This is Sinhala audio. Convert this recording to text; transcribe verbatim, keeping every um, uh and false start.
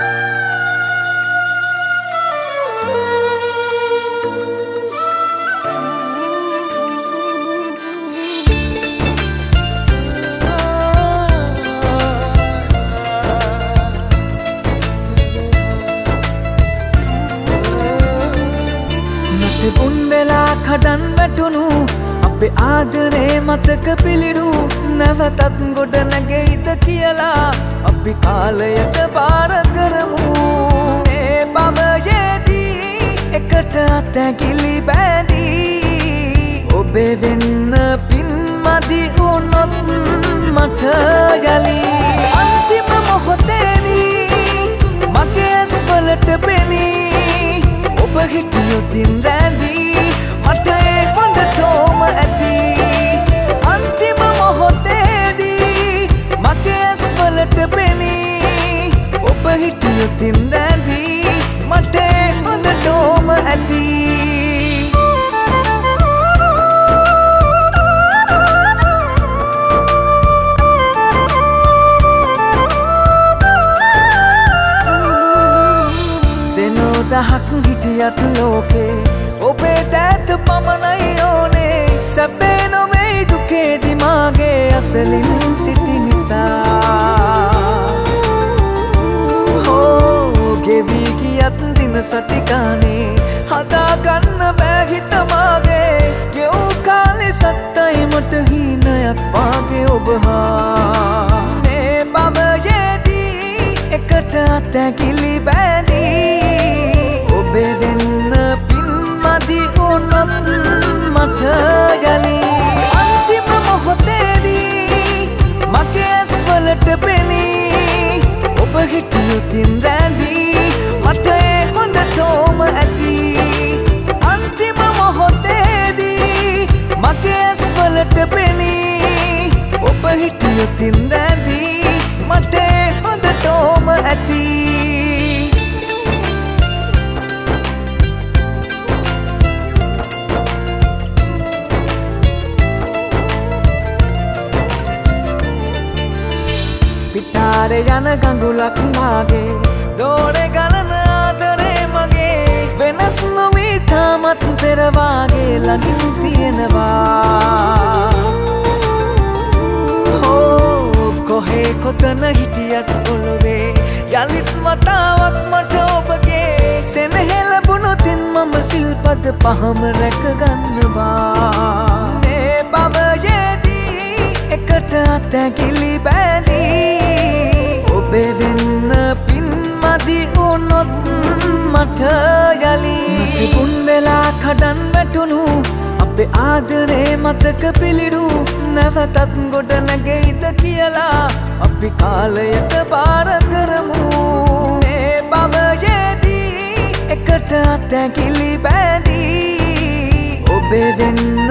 තිබුන් වෙලා කඩන් වැටුණු අපේ ආදරේ මතක පිළිරු නැවතත් ගොඩ නැගෙයිද කියලා අපි කාලයට බාර කරමු මේ බවයේදී එකට අතැකිලි බැඳී ඔබේ වෙන්න පින්මදි වුණොත් මට යලි අන්තිම මොහොතේදී මගේ ඇස් වලට පෙනී ඔබ හිටියොතින් රැඳී මට ඒ හොඳටම ඇති අන්තිම මොහොතේදී මගේ ඇස් වලට පෙනී ඔබ හිටියොතින් රැඳී මට ඒ හොඳටම ඇති දහක් හිටියත් ලෝකේ ඔබේ දෑත පමණයි ඕනේ සැබෑ නොවෙයි දුකේදි මාගේ අසලින් සිටි නිසා හෝ ගෙවී ගියත් දින සති ගානේ හදාගන්න බෑ හිත මාගේ ගෙවූ කාලේ සත්තයි මට හීනයක් වාගේ ඔබ හා මේ බවයේදී එකට අතැකිලි බැඳී ඔබේ වෙන්න පින්මදි වුණොත් මට යලි අන්තිම මොහොතේදී මගේ ඇස් වලට පෙනී ඔබ හිටියොතින් රැඳී මට ඒ හොඳටම ඇති අන්තිම මොහොතේදී මගේ ඇස් වලට පෙනී ඔබ හිටියොතින් රැඳී මට ඒ හොඳටම ඇති පිටාරේ යන ගඟුලක් මාගේ දෝරේ ගලන ආදරේ මගේ වෙනස් නොවී තාමත් පෙර වාගේ ළඟින් තියෙනවා හෝ කොහේ කොතන හිටියත් ඔළුවේ යලිත් වතාවක් මට ඔබගේ සෙනෙහ ලැබුණොතින් මම සිල්පද පහම රැකගන්නවා මේ බවයේදී එකට අතැකිලි බැඳී ඔබේ වෙන්න පින්මදි වුණොත් මට යලි තිබුන් වෙලා කඩන් වැටුණු අපේ ආදරේ මතක පිළිරු නැවතත් ගොඩ නැගෙයිද කියලා අපි කාලයට බාර කරමු මේ බවයේදී එකට අතැකිලි බැඳී ඔබේ වෙන්න